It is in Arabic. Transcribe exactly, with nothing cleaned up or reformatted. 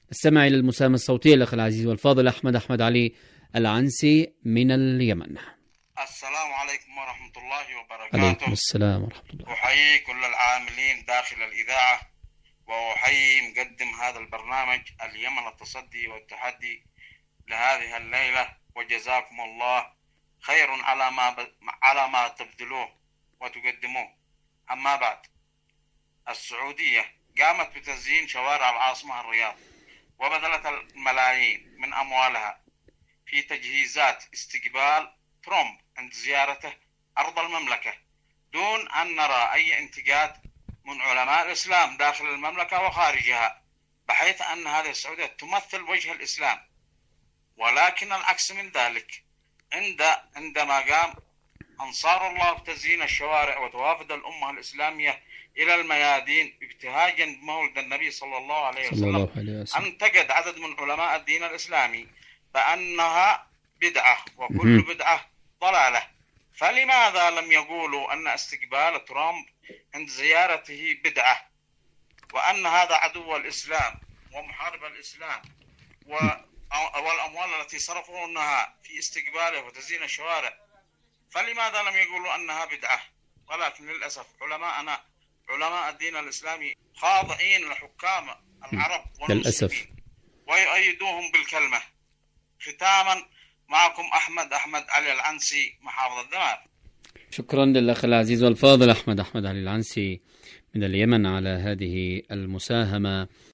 السمع إلى المساهمة الصوتية الأخ العزيز والفاضل أحمد أحمد علي العنسي من اليمن. السلام عليكم ورحمة الله وبركاته. عليكم السلام ورحمة الله. أحيي كل العاملين داخل الإذاعة، وأحيي مقدم هذا البرنامج اليمن التصدي والتحدي لهذه الليلة، وجزاكم الله خير على ما ب... على ما تبذلوه وتقدموه. أما بعد، السعودية قامت بتزيين شوارع العاصمة الرياض، وبذلت الملايين من أموالها في تجهيزات استقبال ترامب عند زيارته أرض المملكة، دون أن نرى أي انتقاد من علماء الإسلام داخل المملكة وخارجها، بحيث أن هذه السعودية تمثل وجه الإسلام. ولكن العكس من ذلك، عند عندما قام أنصار الله بتزيين الشوارع وتوافد الأمة الإسلامية إلى الميادين ابتهاجا بمولد النبي صلى الله عليه وسلم، انتقد عدد من علماء الدين الإسلامي بأنها بدعة وكل بدعة ضلالة. فلماذا لم يقولوا أن استقبال ترامب عند زيارته بدعة، وأن هذا عدو الإسلام ومحارب الإسلام، والأموال التي صرفونها في استقباله وتزيين الشوارع، فلماذا لم يقولوا أنها بدعة؟ ولكن للأسف علماءنا علماء الدين الإسلامي خاضعين لحكام العرب والمسلمين ويؤيدوهم بالكلمة. ختاما، معكم أحمد أحمد علي العنسي، محافظة دمار. شكرا للأخ العزيز والفاضل أحمد أحمد علي العنسي من اليمن على هذه المساهمة.